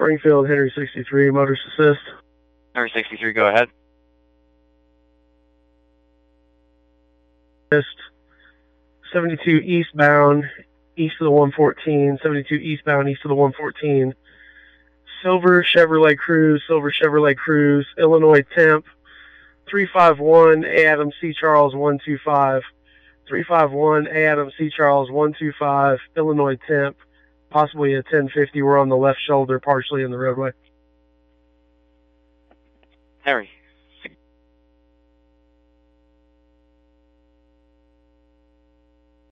Springfield, Henry 63, Motorist Assist. Henry 63, go ahead. 72 eastbound, east of the 114. 72 eastbound, east of the 114. Silver Chevrolet Cruze, Illinois Temp. 351 A. Adam C. Charles 125. 351 A. Adam C. Charles 125, Illinois Temp. Possibly a 1050. We're on the left shoulder, partially in the roadway. Harry.